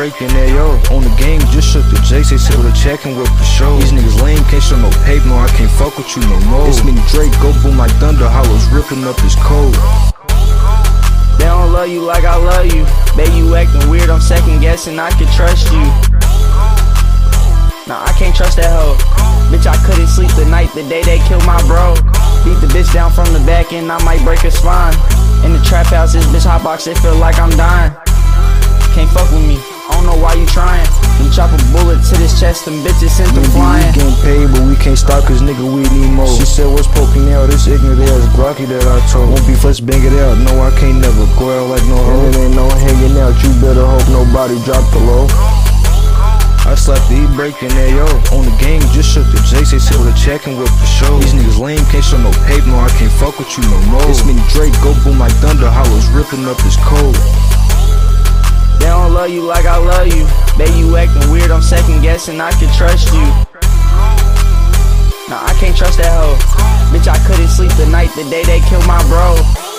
breaking AO. On the gang, just shook the J, say the checking with for sure. These niggas lame, can't show no paper, no, I can't fuck with you no more. It's me Drake, go boom like thunder, hollows ripping up his code. They don't love you like I love you. Babe, you acting weird, I'm second guessing I could trust you. Nah, I can't trust that hoe. Bitch, I couldn't sleep the night the day they killed my bro. Beat the bitch down from the back and I might break her spine. In the trap house, this bitch hotbox, it feel like I'm dying. Can't fuck with me, I don't know why you trying. You chop a bullet to this chest, them bitches sent them flying. We getting paid, but we can't stop cause nigga we need more. She said what's poking out, this ignorant ass Glocky that I told. Won't be let's bang it out, no I can't never go out like no hoe. And it ain't no hanging out, you better hope nobody drop the low. I slapped the breaking AO. On the gang, just shook the J, say the checking with for sure. These niggas lame, can't show no paper, no I can't fuck with you no more. It's me Drake, go boom like thunder, hollows ripping up his code. They don't love you like I love you. Babe, you acting weird, I'm second guessing I could trust you. Nah, I can't trust that hoe. Bitch, I couldn't sleep the night the day they killed my bro.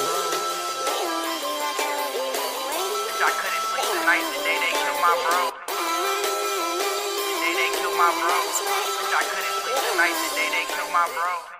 Bitch, I couldn't sleep the night the day they killed my bro. The day they killed my bro. Bitch, I couldn't sleep the night the day they killed my bro.